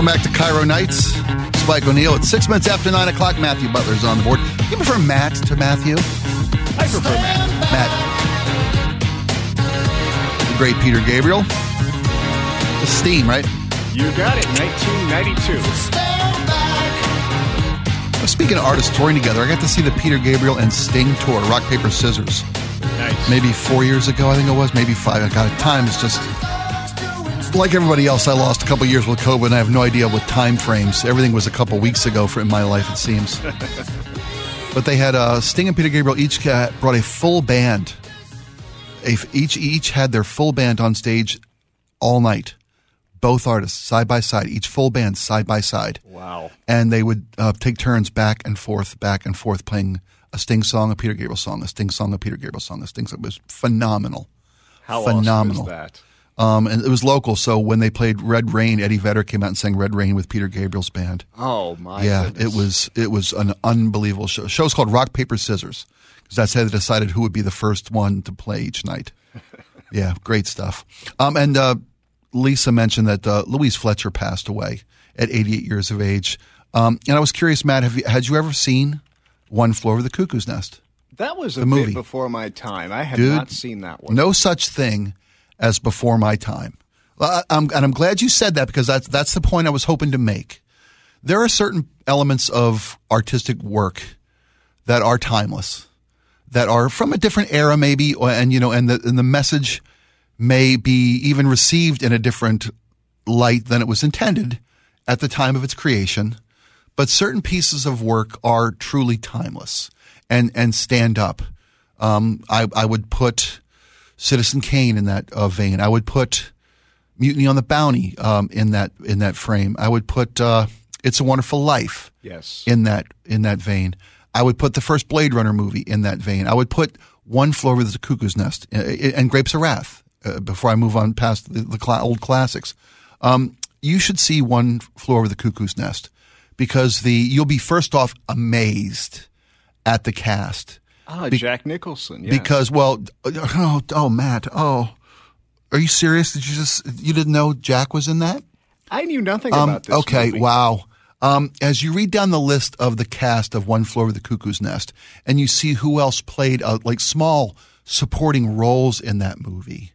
Welcome back to Cairo Nights. Spike O'Neill. It's 6 minutes after 9 o'clock. Matthew Butler's on the board. You prefer Matt to Matthew? I prefer Matt. The great Peter Gabriel. The Steam, right? You got it. 1992. Speaking of artists touring together, I got to see the Peter Gabriel and Sting tour, Rock, Paper, Scissors. Nice. Maybe 4 years ago, I think it was. Maybe 5. Time is just... Like everybody else, I lost a couple years with COVID, and I have no idea what time frames. Everything was a couple weeks ago in my life, it seems. But they had Sting and Peter Gabriel each brought a full band. Each had their full band on stage all night. Both artists, side by side, each full band, side by side. Wow. And they would take turns back and forth, playing a Sting song, a Peter Gabriel song, a Sting song, a Peter Gabriel song, a Sting song. It was phenomenal. How phenomenal. awesome is that? And it was local, so when they played Red Rain, Eddie Vedder came out and sang Red Rain with Peter Gabriel's band. Oh, my goodness. It was an unbelievable show. The show's called Rock, Paper, Scissors, because that's how they decided who would be the first one to play each night. Yeah, great stuff. And Lisa mentioned that Louise Fletcher passed away at 88 years of age. And I was curious, Matt, had you ever seen One Flew Over the Cuckoo's Nest? That was the movie bit before my time. I had not seen that one. No such thing as before my time. And I'm glad you said that, because that's the point I was hoping to make. There are certain elements of artistic work that are timeless, that are from a different era maybe, and the message may be even received in a different light than it was intended at the time of its creation. But certain pieces of work are truly timeless and stand up. I would put Citizen Kane in that vein. I would put Mutiny on the Bounty in that frame. I would put It's a Wonderful Life in that vein. I would put the first Blade Runner movie in that vein. I would put One Flew Over the Cuckoo's Nest and Grapes of Wrath before I move on past the old classics. You should see One Flew Over the Cuckoo's Nest, because you'll be first off amazed at the cast. Jack Nicholson. Yes. Because, Matt, are you serious? You didn't know Jack was in that? I knew nothing about this movie. Wow. As you read down the list of the cast of One Flew Over the Cuckoo's Nest, and you see who else played small supporting roles in that movie,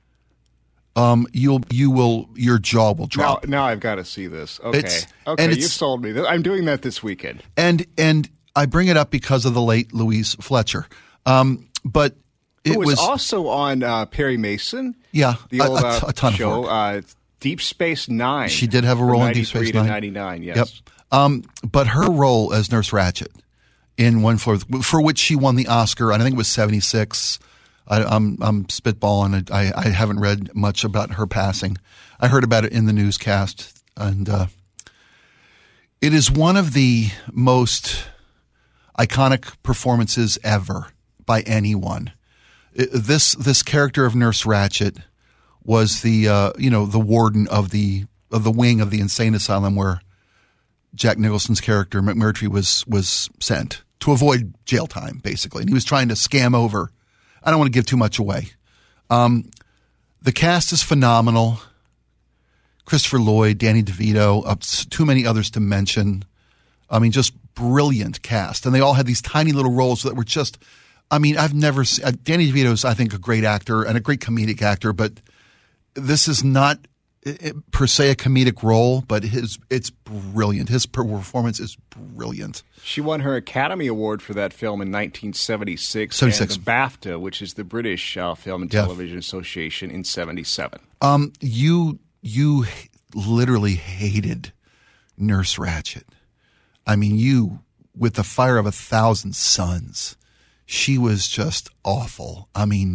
your jaw will drop. Now I've got to see this. Okay, you've sold me. I'm doing that this weekend. And I bring it up because of the late Louise Fletcher. But it was also on Perry Mason. Yeah, the old a ton show, of work. Deep Space Nine. She did have a role in Deep Space Nine. 99, yes. Yep. But her role as Nurse Ratched in One Flew, for which she won the Oscar, and I think it was 1976. I'm spitballing. I haven't read much about her passing. I heard about it in the newscast, and it is one of the most iconic performances ever by anyone. This character of Nurse Ratched was the warden of the wing of the insane asylum where Jack Nicholson's character McMurtry was sent to avoid jail time, basically, and he was trying to scam over. I don't want to give too much away. The cast is phenomenal. Christopher Lloyd, Danny DeVito, too many others to mention. I mean, just brilliant cast. And they all had these tiny little roles that were just, I've never seen, Danny DeVito's, I think, a great actor and a great comedic actor, but this is not per se a comedic role, but it's brilliant. His performance is brilliant. She won her Academy Award for that film in 1976. And the BAFTA, which is the British Film and Television Association, in 1977. You literally hated Nurse Ratched. You, with the fire of 1,000 suns, she was just awful.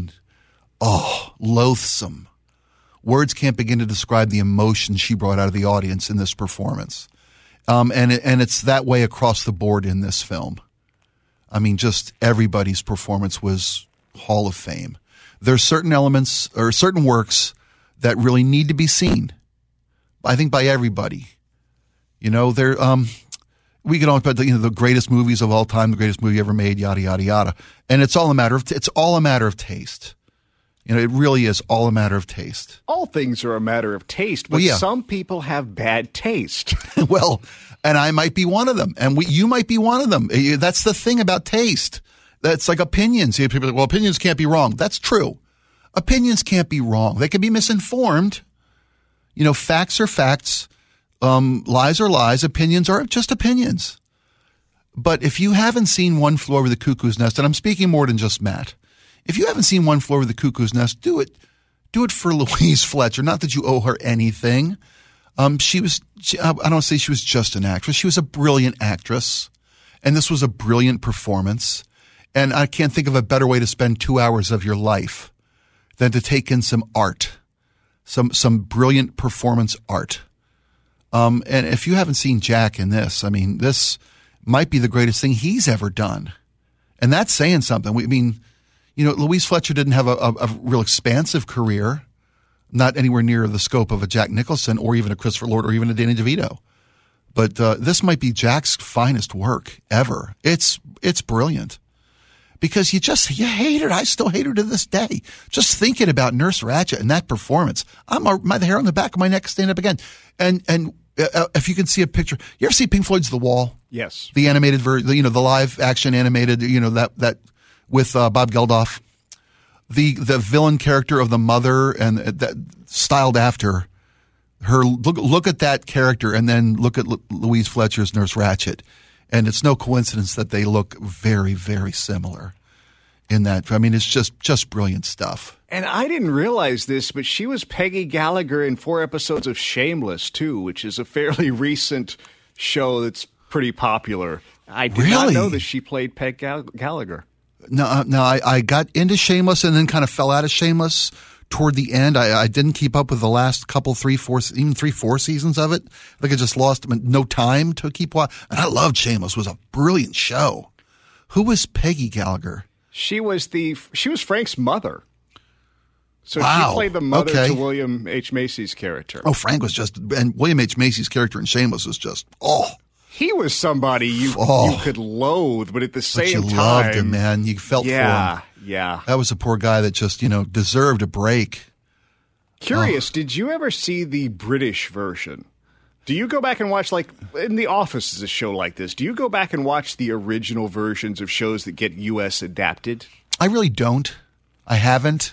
Loathsome. Words can't begin to describe the emotion she brought out of the audience in this performance. And it's that way across the board in this film. Just everybody's performance was Hall of Fame. There's certain elements or certain works that really need to be seen, I think, by everybody. We can all about the greatest movies of all time, the greatest movie ever made, yada yada yada, and it's all a matter of taste. It really is all a matter of taste. All things are a matter of taste, but some people have bad taste. Well, and I might be one of them, and you might be one of them. That's the thing about taste. That's like opinions. People are like, well, opinions can't be wrong. That's true. Opinions can't be wrong. They can be misinformed. Facts are facts. Lies are lies. Opinions are just opinions. But if you haven't seen One Flew Over the Cuckoo's Nest, and I'm speaking more than just Matt, if you haven't seen One Flew Over the Cuckoo's Nest, do it. Do it for Louise Fletcher. Not that you owe her anything. I don't say she was just an actress. She was a brilliant actress, and this was a brilliant performance. And I can't think of a better way to spend 2 hours of your life than to take in some art, some brilliant performance art. And if you haven't seen Jack in this, this might be the greatest thing he's ever done. And that's saying something. Louise Fletcher didn't have a real expansive career, not anywhere near the scope of a Jack Nicholson or even a Christopher Lloyd or even a Danny DeVito. But this might be Jack's finest work ever. It's brilliant. Because you hate her. I still hate her to this day. Just thinking about Nurse Ratched and that performance, the hair on the back of my neck stand up again. And if you can see a picture, you ever see Pink Floyd's The Wall? Yes. The animated version, the live action animated, that with Bob Geldof, the villain character of the mother and that styled after her. Look at that character and then look at Louise Fletcher's Nurse Ratched. And it's no coincidence that they look very, very similar in that. It's just brilliant stuff. And I didn't realize this, but she was Peggy Gallagher in 4 episodes of Shameless, too, which is a fairly recent show that's pretty popular. I did not know that she played Peg Gallagher. No, I got into Shameless and then kind of fell out of Shameless toward the end. I didn't keep up with the last couple, 4 seasons of it. I think I just lost no time to keep watching. And I loved Shameless. It was a brilliant show. Who was Peggy Gallagher? She was Frank's mother. So she played the mother to William H. Macy's character. Oh, Frank was and William H. Macy's character in Shameless was just, He was somebody you could loathe, but at the same time, loved him, man. You felt for him. Yeah. That was a poor guy that just, deserved a break. Curious, did you ever see the British version? Do you go back and watch, in The Office is a show like this, do you go back and watch the original versions of shows that get U.S. adapted? I really don't. I haven't.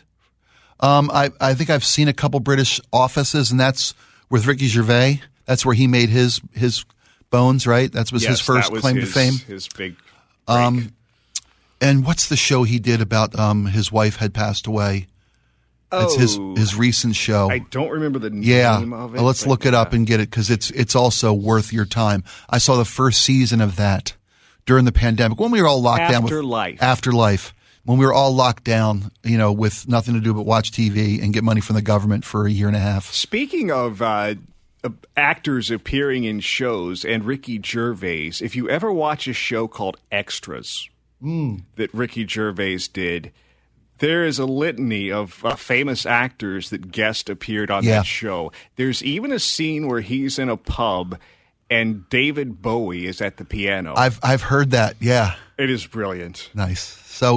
I think I've seen a couple British Offices, and that's with Ricky Gervais. That's where he made his Bones, right? That was his first claim to fame. His big break. And what's the show he did about his wife had passed away? It's his recent show. I don't remember the name of it. Let's look it up and get it because it's also worth your time. I saw the first season of that during the pandemic when we were all locked down. Afterlife. When we were all locked down, with nothing to do but watch TV and get money from the government for a year and a half. Speaking of actors appearing in shows and Ricky Gervais, if you ever watch a show called Extras that Ricky Gervais did, there is a litany of famous actors that guest appeared on that show. There's even a scene where he's in a pub and David Bowie is at the piano. I've heard that, yeah. It is brilliant. Nice. So,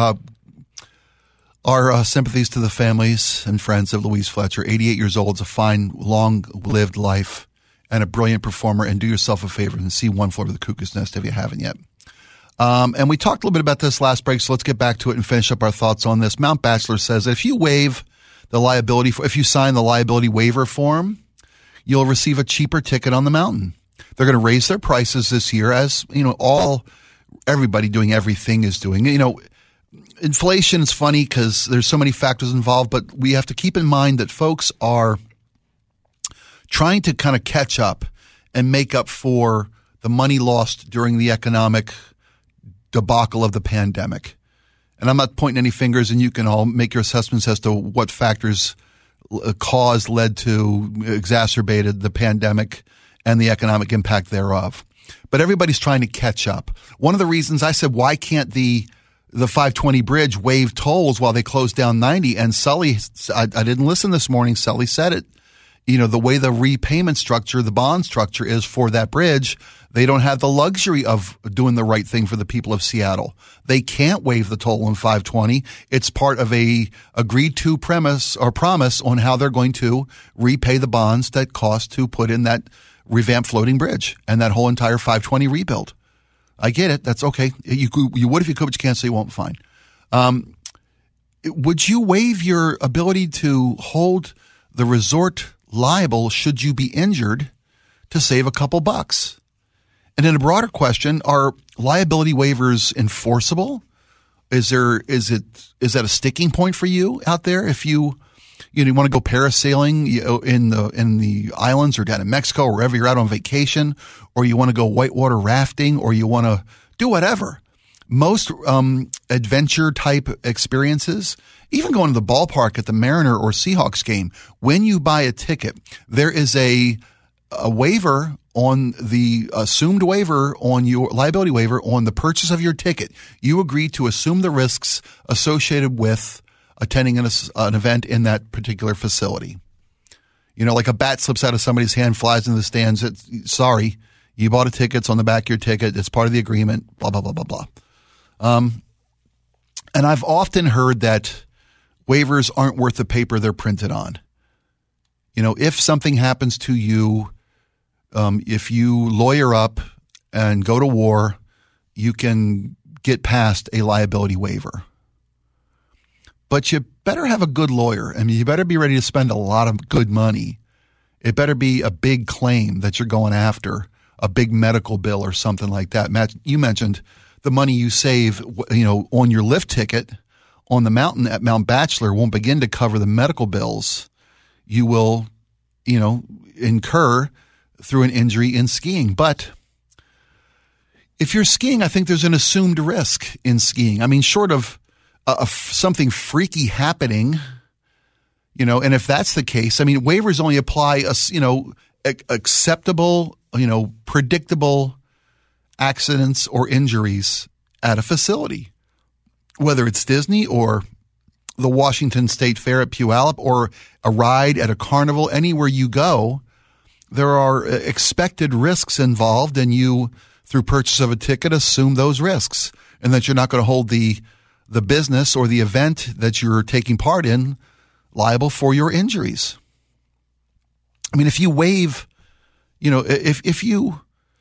our sympathies to the families and friends of Louise Fletcher. 88 years old. It's a fine, long-lived life and a brilliant performer. And do yourself a favor and see One Flew Over the Cuckoo's Nest if you haven't yet. And we talked a little bit about this last break, so let's get back to it and finish up our thoughts on this. Mount Bachelor says that if you if you sign the liability waiver form, you'll receive a cheaper ticket on the mountain. They're going to raise their prices this year, as everybody doing everything is doing. Inflation is funny because there's so many factors involved, but we have to keep in mind that folks are trying to kind of catch up and make up for the money lost during the economic debacle of the pandemic. And I'm not pointing any fingers, and you can all make your assessments as to what factors led to, exacerbated the pandemic and the economic impact thereof. But everybody's trying to catch up. One of the reasons I said, why can't the 520 bridge waive tolls while they close down 90? And Sully, I didn't listen this morning. Sully said it. The way the repayment structure, the bond structure is for that bridge, They don't have the luxury of doing the right thing for the people of Seattle. They can't waive the toll on 520. It's part of a agreed to premise or promise on how they're going to repay the bonds that cost to put in that revamped floating bridge and that whole entire 520 rebuild. I get it. That's okay. You would if you could, but you can't, so you won't. Fine. Would you waive your ability to hold the resort liable should you be injured to save a couple bucks? And then a broader question, are liability waivers enforceable? Is that a sticking point for you out there? If you want to go parasailing in the islands or down in Mexico or wherever you're out on vacation, or you want to go whitewater rafting, or you want to do whatever. Most adventure type experiences, even going to the ballpark at the Mariner or Seahawks game, when you buy a ticket, there is a waiver on the assumed waiver on your liability waiver on the purchase of your ticket. You agree to assume the risks associated with attending an event in that particular facility. Like a bat slips out of somebody's hand, flies into the stands. Sorry, you bought a ticket. It's on the back of your ticket. It's part of the agreement, blah, blah, blah, blah, blah. And I've often heard that waivers aren't worth the paper they're printed on. If something happens to you, if you lawyer up and go to war, you can get past a liability waiver. But you better have a good lawyer. You better be ready to spend a lot of good money. It better be a big claim that you're going after, a big medical bill or something like that. You mentioned the money you save, on your lift ticket on the mountain at Mount Bachelor won't begin to cover the medical bills you will, incur through an injury in skiing. But if you're skiing, I think there's an assumed risk in skiing. Short of something freaky happening, and if that's the case, waivers only apply, acceptable, predictable accidents or injuries at a facility, whether it's Disney or the Washington State Fair at Puyallup or a ride at a carnival. Anywhere you go, there are expected risks involved, and you, through purchase of a ticket, assume those risks, and that you're not going to hold the business or the event that you're taking part in liable for your injuries. If you waive, if you,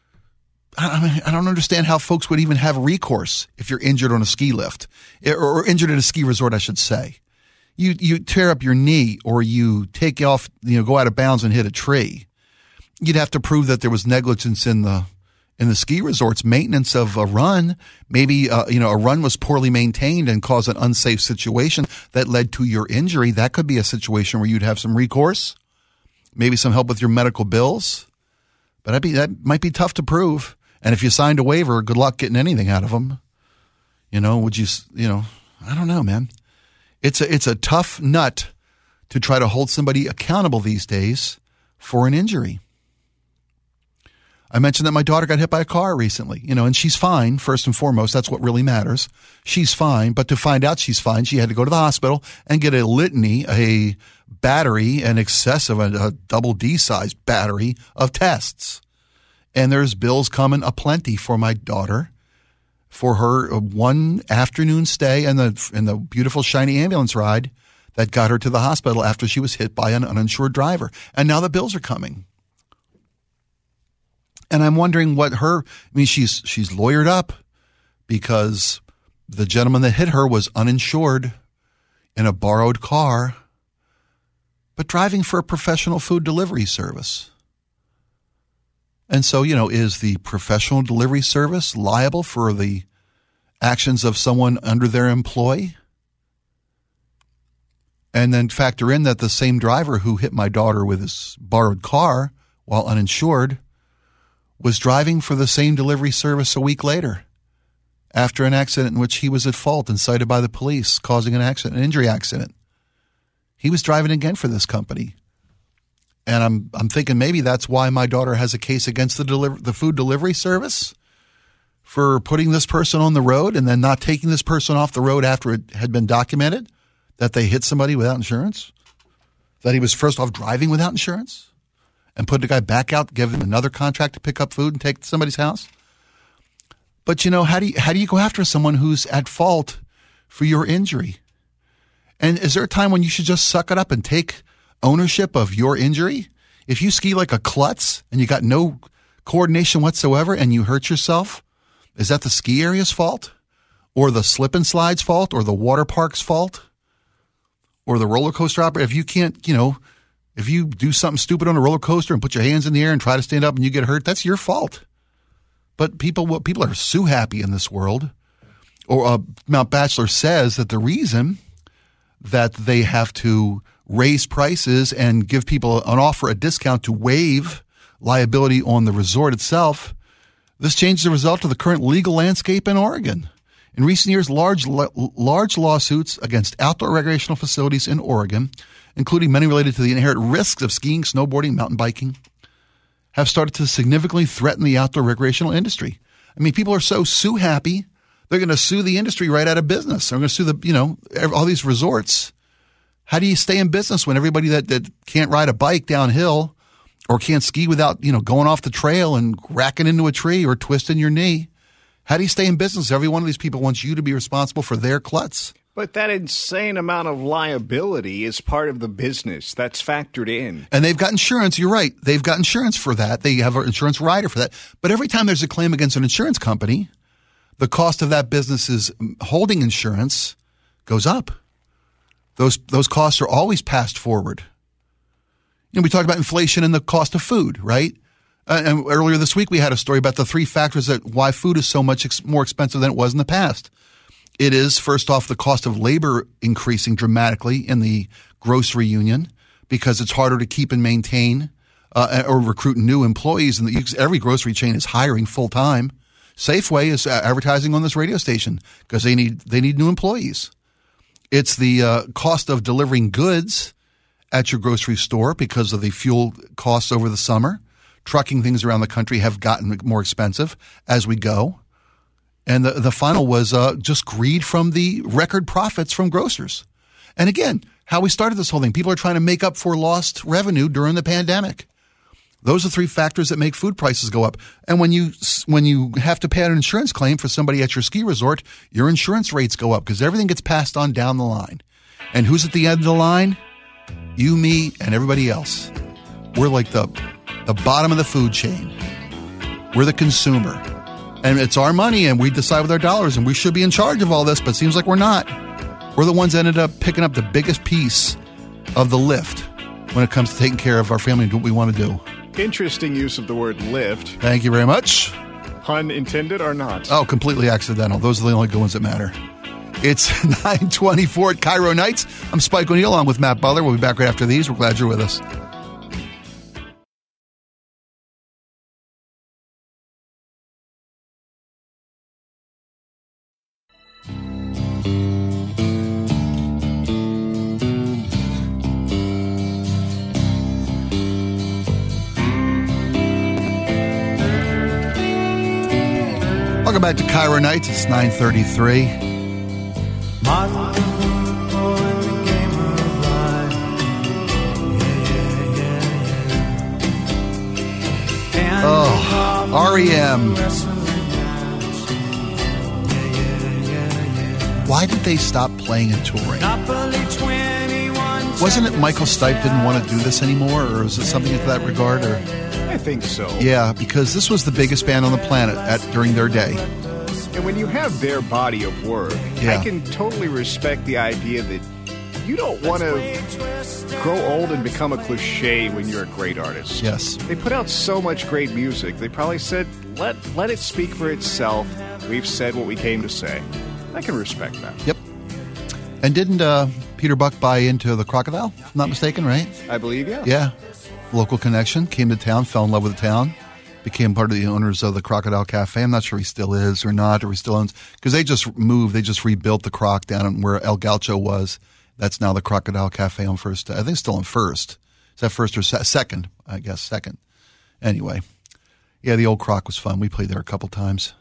I don't understand how folks would even have recourse if you're injured on a ski lift or injured at a ski resort, I should say. You tear up your knee or you take off, go out of bounds and hit a tree. You'd have to prove that there was negligence in the ski resort's maintenance of a run. Maybe, a run was poorly maintained and caused an unsafe situation that led to your injury. That could be a situation where you'd have some recourse, maybe some help with your medical bills. But that might be tough to prove. And if you signed a waiver, good luck getting anything out of them. Would you, I don't know, man. It's a tough nut to try to hold somebody accountable these days for an injury. I mentioned that my daughter got hit by a car recently, and she's fine, first and foremost. That's what really matters. She's fine. But to find out she's fine, she had to go to the hospital and get a litany, a battery, an excessive, a double D-sized battery of tests. And there's bills coming aplenty for my daughter for her one afternoon stay and the beautiful shiny ambulance ride that got her to the hospital after she was hit by an uninsured driver. And now the bills are coming. And I'm wondering she's lawyered up because the gentleman that hit her was uninsured in a borrowed car, but driving for a professional food delivery service. And so, is the professional delivery service liable for the actions of someone under their employ? And then factor in that the same driver who hit my daughter with his borrowed car while uninsured was driving for the same delivery service a week later after an accident in which he was at fault and cited by the police, causing an injury accident. He was driving again for this company. And I'm thinking maybe that's why my daughter has a case against the food delivery service for putting this person on the road and then not taking this person off the road after it had been documented that they hit somebody without insurance, that he was first off driving without insurance, and put the guy back out, give him another contract to pick up food and take to somebody's house? But, how do you go after someone who's at fault for your injury? And is there a time when you should just suck it up and take ownership of your injury? If you ski like a klutz and you got no coordination whatsoever and you hurt yourself, is that the ski area's fault? Or the slip and slide's fault? Or the water park's fault? Or the roller coaster operator? If you can't, if you do something stupid on a roller coaster and put your hands in the air and try to stand up and you get hurt, that's your fault. But people are so happy in this world. Or Mount Bachelor says that the reason that they have to raise prices and give people an offer, a discount to waive liability on the resort itself, this change is a result of the current legal landscape in Oregon. In recent years, large lawsuits against outdoor recreational facilities in Oregon, including many related to the inherent risks of skiing, snowboarding, mountain biking, have started to significantly threaten the outdoor recreational industry. I mean, people are so sue happy, they're going to sue the industry right out of business. They're going to sue all these resorts. How do you stay in business when everybody that can't ride a bike downhill or can't ski without, going off the trail and racking into a tree or twisting your knee? How do you stay in business? Every one of these people wants you to be responsible for their klutz. But that insane amount of liability is part of the business. That's factored in. And they've got insurance. You're right. They've got insurance for that. They have an insurance rider for that. But every time there's a claim against an insurance company, the cost of that business's holding insurance goes up. Those costs are always passed forward. We talked about inflation and the cost of food, right? And earlier this week, we had a story about the 3 factors that why food is so much more expensive than it was in the past. It is, first off, the cost of labor increasing dramatically in the grocery union because it's harder to keep and maintain or recruit new employees. And every grocery chain is hiring full time. Safeway is advertising on this radio station because they need new employees. It's the cost of delivering goods at your grocery store because of the fuel costs over the summer. Trucking things around the country have gotten more expensive as we go. And the final was just greed from the record profits from grocers. And again, how we started this whole thing. People are trying to make up for lost revenue during the pandemic. Those are 3 factors that make food prices go up. And when you have to pay an insurance claim for somebody at your ski resort, your insurance rates go up because everything gets passed on down the line. And who's at the end of the line? You, me, and everybody else. We're like the bottom of the food chain. We're the consumer. And it's our money, and we decide with our dollars, and we should be in charge of all this, but it seems like we're not. We're the ones that ended up picking up the biggest piece of the lift when it comes to taking care of our family and do what we want to do. Interesting use of the word lift. Thank you very much. Pun intended or not? Oh, completely accidental. Those are the only good ones that matter. It's 9:24 at Cairo Nights. I'm Spike O'Neill along with Matt Butler. We'll be back right after these. We're glad you're with us. Welcome back to Cairo Nights. It's 9:33. REM. Why did they stop playing and touring? Wasn't it Michael Stipe didn't want to do this anymore, or is it something to that regard? Or I think so. Yeah, because this was the biggest band on the planet during their day. And when you have their body of work, I can totally respect the idea that you don't want to grow old and become a cliche when you're a great artist. Yes. They put out so much great music. They probably said, let it speak for itself. We've said what we came to say. I can respect that. Yep. And didn't Peter Buck buy into the Crocodile? If I'm not mistaken, right? I believe, yeah. Yeah. Local connection, came to town, fell in love with the town, became part of the owners of the Crocodile Cafe. I'm not sure he still is or not, or he still owns, because they just moved, they just rebuilt the Croc down where El Gaucho was. That's now the Crocodile Cafe on First. I think it's still on First. Is that First or Second? I guess Second. Anyway, yeah, the old Croc was fun. We played there a couple times.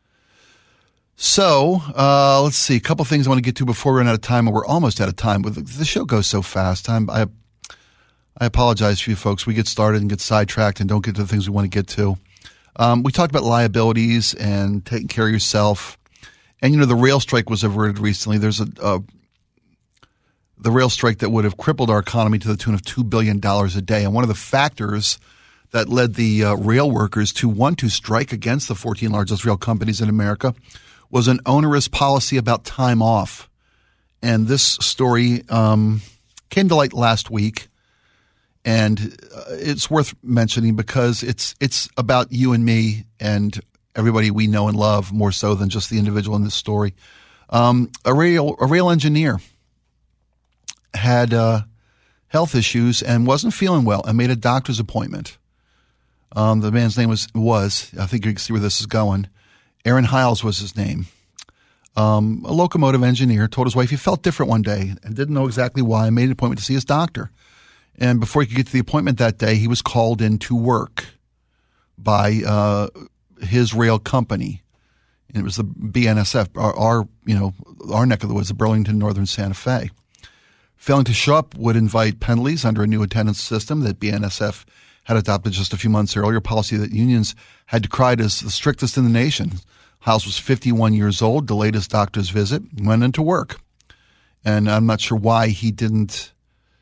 So let's see, a couple things I want to get to before we run out of time, and we're almost out of time. But the show goes so fast. I apologize for you folks. We get started and get sidetracked and don't get to the things we want to get to. We talked about liabilities and taking care of yourself. And, the rail strike was averted recently. There's the rail strike that would have crippled our economy to the tune of $2 billion a day. And one of the factors that led the rail workers to want to strike against the 14 largest rail companies in America was an onerous policy about time off. And this story came to light last week. And it's worth mentioning because it's about you and me and everybody we know and love more so than just the individual in this story. A rail engineer had health issues and wasn't feeling well and made a doctor's appointment. The man's name was I think you can see where this is going. Aaron Hiles was his name. A locomotive engineer told his wife he felt different one day and didn't know exactly why and made an appointment to see his doctor. And before he could get to the appointment that day, he was called in to work by his rail company. And it was the BNSF, our neck of the woods, the Burlington Northern Santa Fe. Failing to show up would invite penalties under a new attendance system that BNSF had adopted just a few months earlier, a policy that unions had decried as the strictest in the nation. Hiles was 51 years old, delayed his doctor's visit, went into work. And I'm not sure why he didn't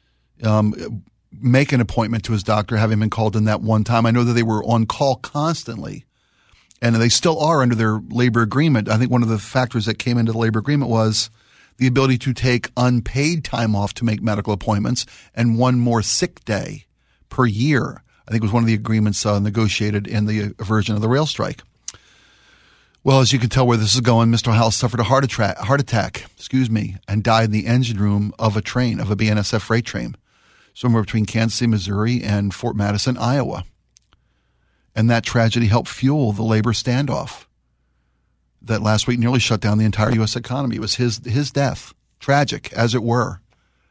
make an appointment to his doctor, having been called in that one time. I know that they were on call constantly, and they still are under their labor agreement. I think one of the factors that came into the labor agreement was the ability to take unpaid time off to make medical appointments and one more sick day per year. I think it was one of the agreements negotiated in the version of the rail strike. Well, as you can tell where this is going, Mr. Hiles suffered a heart attack, and died in the engine room of a train, of a BNSF freight train, somewhere between Kansas City, Missouri and Fort Madison, Iowa. And that tragedy helped fuel the labor standoff that last week nearly shut down the entire U.S. economy. It was his death, tragic as it were.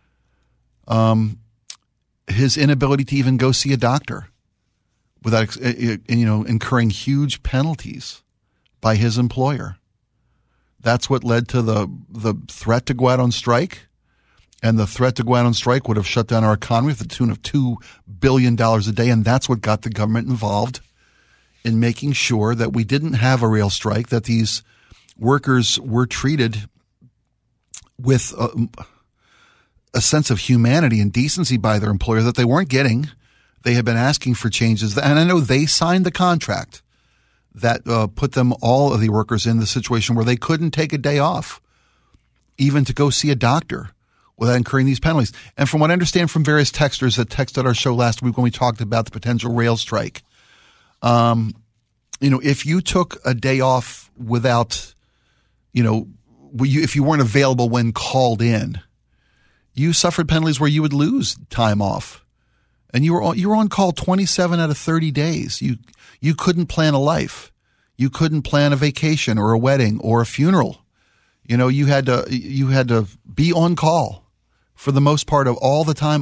His inability to even go see a doctor without, incurring huge penalties by his employer. That's what led to the threat to go out on strike. And the threat to go out on strike would have shut down our economy to the tune of $2 billion a day. And that's what got the government involved in making sure that we didn't have a rail strike, that these workers were treated with a sense of humanity and decency by their employer that they weren't getting. They had been asking for changes. And I know they signed the contract that put them, all of the workers, in the situation where they couldn't take a day off, even to go see a doctor, without incurring these penalties. And from what I understand from various texters that texted our show last week when we talked about the potential rail strike, if you took a day off without, if you weren't available when called in, you suffered penalties where you would lose time off. And you were on call 27 out of 30 days. You couldn't plan a life. You couldn't plan a vacation or a wedding or a funeral. You had to be on call for the most part of all the time.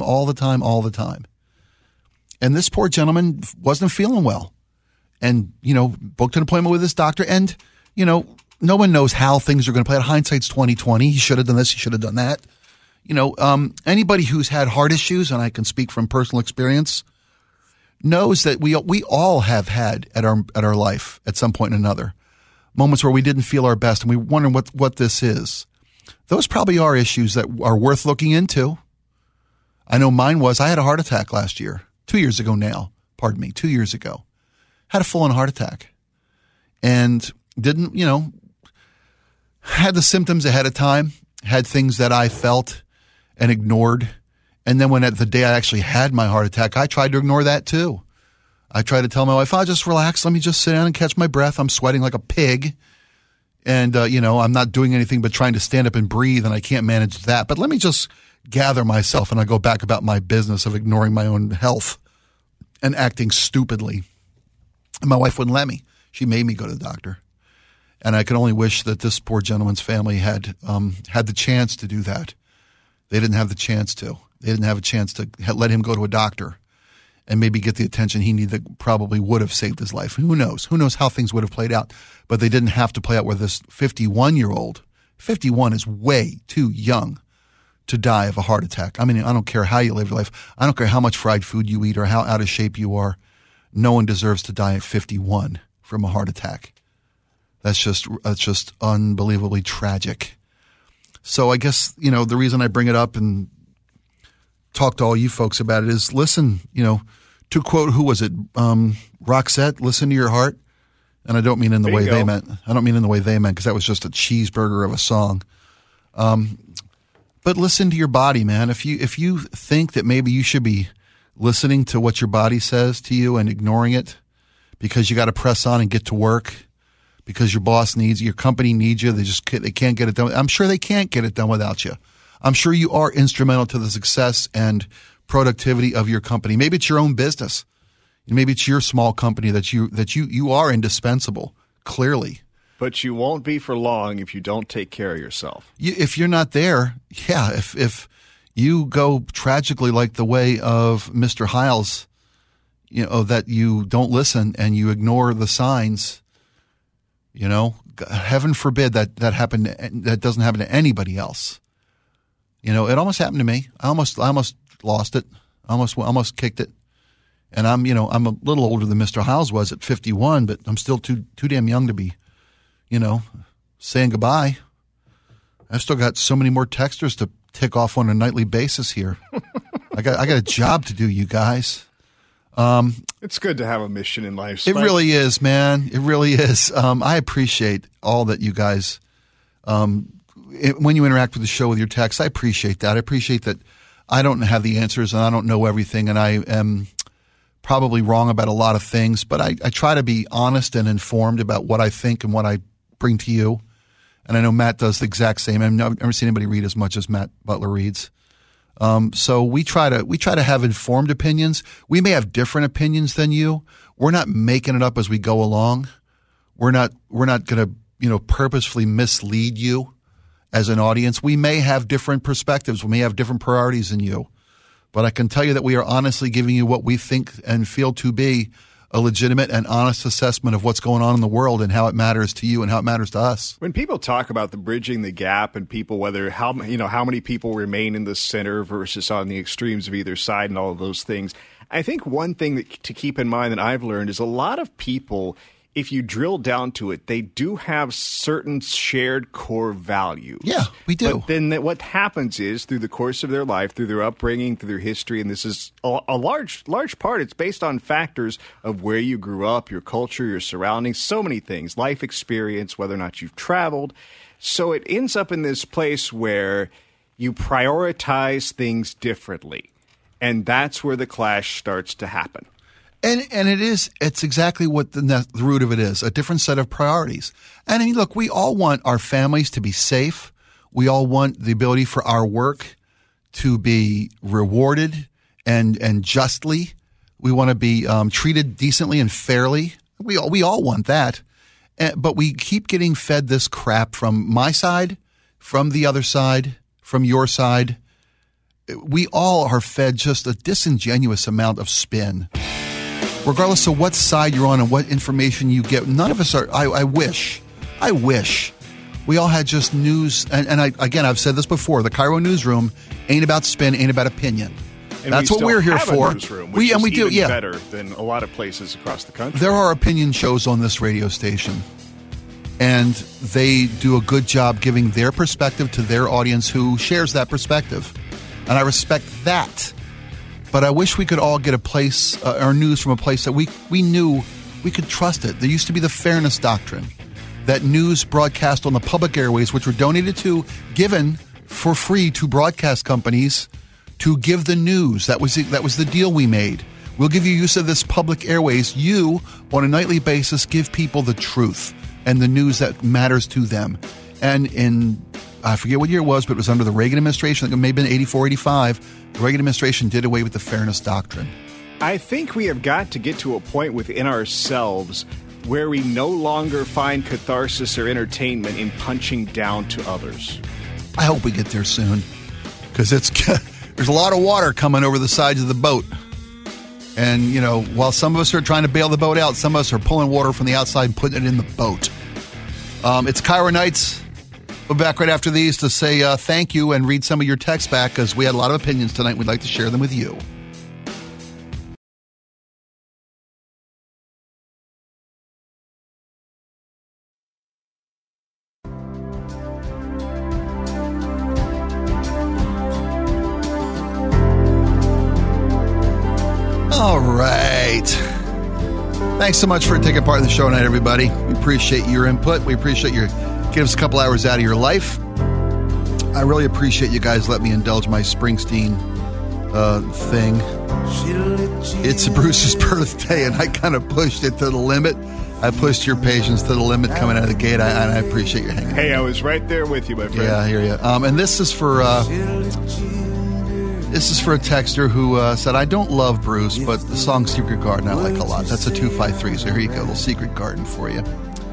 And this poor gentleman wasn't feeling well and, booked an appointment with his doctor. And, no one knows how things are going to play out. Hindsight's 20/20. He should have done this. He should have done that. Anybody who's had heart issues, and I can speak from personal experience, knows that we all have had at our life at some point or another moments where we didn't feel our best and we wonder what this is. Those probably are issues that are worth looking into. I know mine was. I had a heart attack last year, 2 years ago now. 2 years ago. Had a full-on heart attack and didn't, had the symptoms ahead of time, had things that I felt and ignored. And then when at the day I actually had my heart attack, I tried to ignore that too. I tried to tell my wife, just relax. Let me just sit down and catch my breath. I'm sweating like a pig. And, I'm not doing anything but trying to stand up and breathe, and I can't manage that. But let me just gather myself, and I go back about my business of ignoring my own health and acting stupidly. And my wife wouldn't let me. She made me go to the doctor. And I can only wish that this poor gentleman's family had the chance to do that. They didn't have the chance to. They didn't have a chance to let him go to a doctor and maybe get the attention he needed that probably would have saved his life. Who knows? Who knows how things would have played out? But they didn't have to play out where this 51-year-old, 51 is way too young to die of a heart attack. I mean, I don't care how you live your life. I don't care how much fried food you eat or how out of shape you are. No one deserves to die at 51 from a heart attack. That's just unbelievably tragic. So I guess, the reason I bring it up and talk to all you folks about it is listen, to quote, who was it? Roxette, listen to your heart. And I don't mean in the way they meant. I don't mean in the way they meant, because that was just a cheeseburger of a song. But listen to your body, man. If you think that maybe you should be listening to what your body says to you and ignoring it because you got to press on and get to work, because your boss needs you, your company needs you, they can't get it done. I'm sure they can't get it done without you. I'm sure you are instrumental to the success and productivity of your company. Maybe it's your own business. Maybe it's your small company that you are indispensable, clearly. But you won't be for long if you don't take care of yourself. If you're not there, if you go tragically like the way of Mr. Hiles, that you don't listen and you ignore the signs, heaven forbid that happen. That doesn't happen to anybody else. It almost happened to me. I almost lost it. I almost kicked it. And I'm a little older than Mr. Hiles was at 51, but I'm still too damn young to be, saying goodbye. I've still got so many more texters to tick off on a nightly basis here. I got a job to do, you guys. It's good to have a mission in life, Spike. It really is, man. It really is. I appreciate all that you guys, when you interact with the show with your texts, I appreciate that. I appreciate that I don't have the answers and I don't know everything, and I am probably wrong about a lot of things, but I try to be honest and informed about what I think and what I bring to you. And I know Matt does the exact same. I've never seen anybody read as much as Matt Butler reads. So we try to have informed opinions. We may have different opinions than you. We're not making it up as we go along. We're not going to purposefully mislead you as an audience. We may have different perspectives. We may have different priorities than you. But I can tell you that we are honestly giving you what we think and feel to be a legitimate and honest assessment of what's going on in the world and how it matters to you and how it matters to us. When people talk about the bridging the gap and people, how many people remain in the center versus on the extremes of either side and all of those things, I think one thing to keep in mind that I've learned is a lot of people, if you drill down to it, they do have certain shared core values. Yeah, we do. But then what happens is, through the course of their life, through their upbringing, through their history, and this is a large part, it's based on factors of where you grew up, your culture, your surroundings, so many things, life experience, whether or not you've traveled. So it ends up in this place where you prioritize things differently. And that's where the clash starts to happen. And it's exactly what the root of it is, a different set of priorities. And I mean, look, we all want our families to be safe. We all want the ability for our work to be rewarded and justly. We want to be treated decently and fairly. We all want that. But we keep getting fed this crap from my side, from the other side, from your side. We all are fed just a disingenuous amount of spin. Regardless of what side you're on and what information you get, none of us are. I wish we all had just news. And I've said this before. The Cairo Newsroom ain't about spin, ain't about opinion. And that's what we're here for. We do better than a lot of places across the country. There are opinion shows on this radio station, and they do a good job giving their perspective to their audience who shares that perspective, and I respect that. But I wish we could all get our news from a place that we knew we could trust it. There used to be the fairness doctrine, that news broadcast on the public airways, which were given for free to broadcast companies to give the news. That was the deal we made. We'll give you use of this public airways. You, on a nightly basis, give people the truth and the news that matters to them. And I forget what year it was, but it was under the Reagan administration. I think it may have been 84, 85. The Reagan administration did away with the fairness doctrine. I think we have got to get to a point within ourselves where we no longer find catharsis or entertainment in punching down to others. I hope we get there soon, because there's a lot of water coming over the sides of the boat. And, while some of us are trying to bail the boat out, some of us are pulling water from the outside and putting it in the boat. It's Cairo Nights. We'll be back right after these to say thank you and read some of your texts back because we had a lot of opinions tonight. We'd like to share them with you. All right. Thanks so much for taking part in the show tonight, everybody. We appreciate your input. We appreciate your giving us a couple hours out of your life. I really appreciate you guys letting me indulge my Springsteen thing. It's Bruce's birthday, and I kind of pushed it to the limit. I pushed your patience to the limit coming out of the gate, and I appreciate your hanging. Hey, I was right there with you, my friend. Yeah, I hear you. And this is for a texter who said, I don't love Bruce, but the song Secret Garden I like a lot. That's a 253, so here you go, a little Secret Garden for you.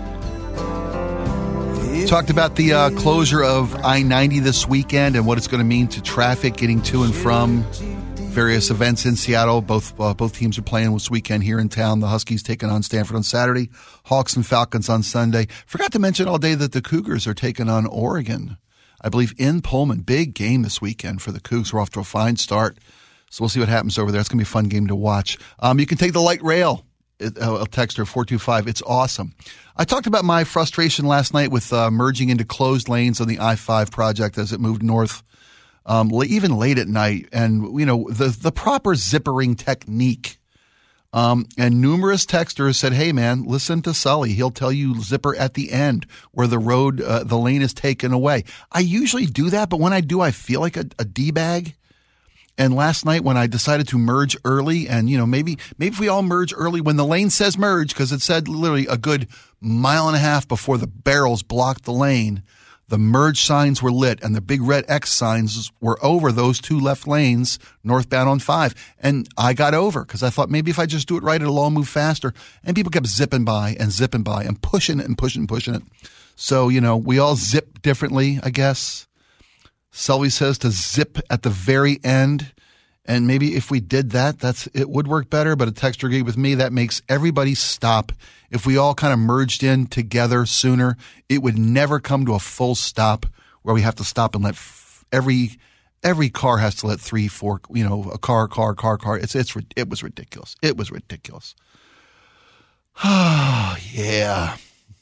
Talked about the closure of I-90 this weekend and what it's going to mean to traffic getting to and from various events in Seattle. Both teams are playing this weekend here in town. The Huskies taking on Stanford on Saturday, Hawks and Falcons on Sunday. Forgot to mention all day that the Cougars are taking on Oregon, I believe, in Pullman. Big game this weekend for the Cougs. We're off to a fine start. So we'll see what happens over there. It's going to be a fun game to watch. You can take the light rail. A texter 425. It's awesome. I talked about my frustration last night with merging into closed lanes on the I-5 project as it moved north, even late at night. And, you know, the proper zippering technique. And numerous texters said, hey, man, listen to Sully. He'll tell you zipper at the end where the road, the lane is taken away. I usually do that, but when I do, I feel like a D-bag. And last night when I decided to merge early, and, you know, maybe if we all merge early when the lane says merge, because it said literally a good mile and a half before the barrels blocked the lane, the merge signs were lit and the big red X signs were over those two left lanes northbound on 5. And I got over because I thought maybe if I just do it right, it'll all move faster. And people kept zipping by and pushing it and pushing it. So, you know, we all zip differently, I guess. Sully says to zip at the very end, and maybe if we did that, it would work better. But a texter agreed with me that makes everybody stop. If we all kind of merged in together sooner, it would never come to a full stop where we have to stop and let every car has to let 3, 4, you know, a car. It was ridiculous. It was ridiculous. Oh yeah.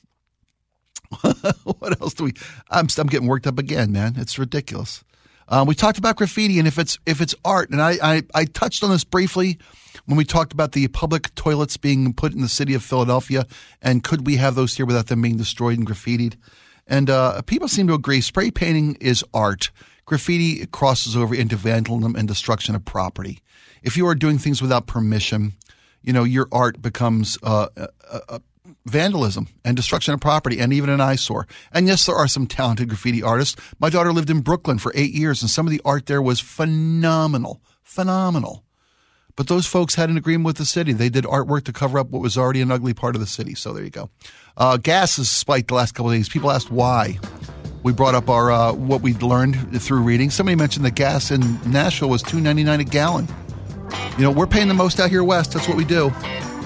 What else do we? I'm getting worked up again, man. It's ridiculous. We talked about graffiti and if it's art, and I touched on this briefly when we talked about the public toilets being put in the city of Philadelphia, and could we have those here without them being destroyed and graffitied? And people seem to agree. Spray painting is art. Graffiti crosses over into vandalism and destruction of property. If you are doing things without permission, you know, your art becomes vandalism and destruction of property and even an eyesore. And yes, there are some talented graffiti artists. My daughter lived in Brooklyn for 8 years, and some of the art there was phenomenal. But those folks had an agreement with the city. They did artwork to cover up what was already an ugly part of the city. So there you go. Gas has spiked the last couple of days. People asked why. We brought up our what we'd learned through reading. Somebody mentioned that gas in Nashville was $2.99 a gallon. You know, we're paying the most out here west. That's what we do.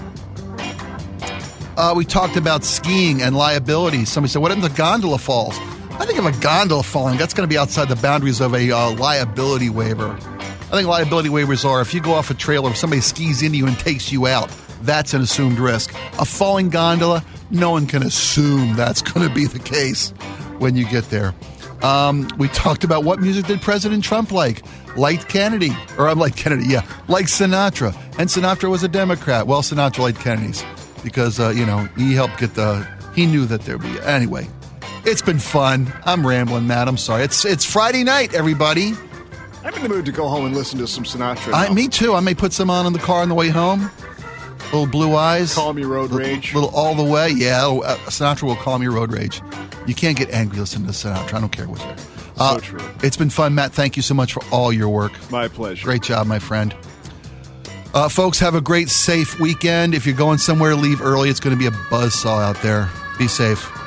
We talked about skiing and liability. Somebody said, what if the gondola falls? I think if a gondola falling, that's going to be outside the boundaries of a liability waiver. I think liability waivers are if you go off a trailer, if somebody skis into you and takes you out, that's an assumed risk. A falling gondola, no one can assume that's going to be the case when you get there. We talked about what music did President Trump like. Like Sinatra. And Sinatra was a Democrat. Well, Sinatra liked Kennedy's. Because, you know, he helped he knew that there'd be, anyway, it's been fun. I'm rambling, Matt. I'm sorry. It's Friday night, everybody. I'm in the mood to go home and listen to some Sinatra. Me too. I may put some on in the car on the way home. Little Blue Eyes. Call Me Road Rage. Little All the Way. Yeah, Sinatra will call me Road Rage. You can't get angry listening to Sinatra. I don't care what you're. So true. It's been fun, Matt. Thank you so much for all your work. My pleasure. Great job, my friend. Folks, have a great, safe weekend. If you're going somewhere, leave early. It's going to be a buzzsaw out there. Be safe.